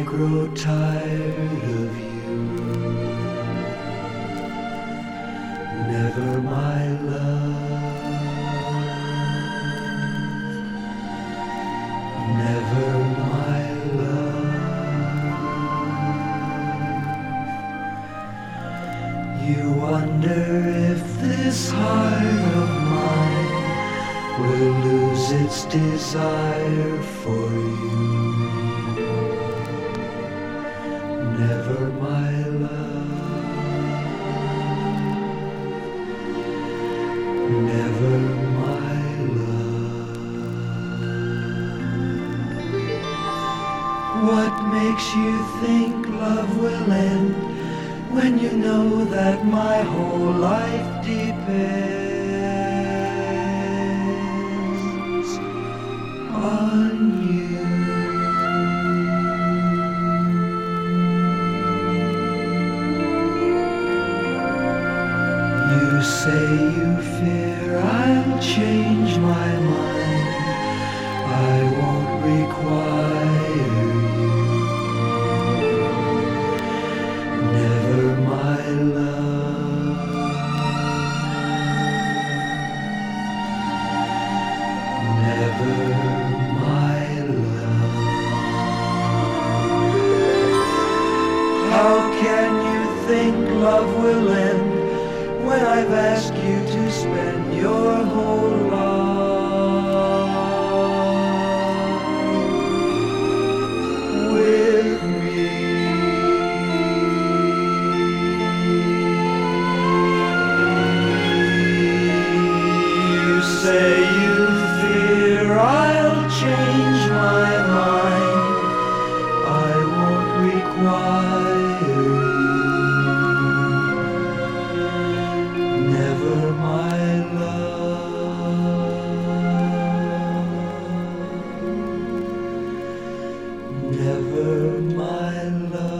grow tired of you. Never, my love. Never, my love. You wonder if this heart of mine will lose its desire for you. Never, my love. Never, my love. What makes you think love will end when you know that my whole life depends on you? You say you fear I'll change my mind. I won't require you. Never, my love. Never, my love. How can you think love will end when I've asked you to spend your whole life with me? You say you fear I'll change my mind. I won't require you. Never, my love. Never, my love.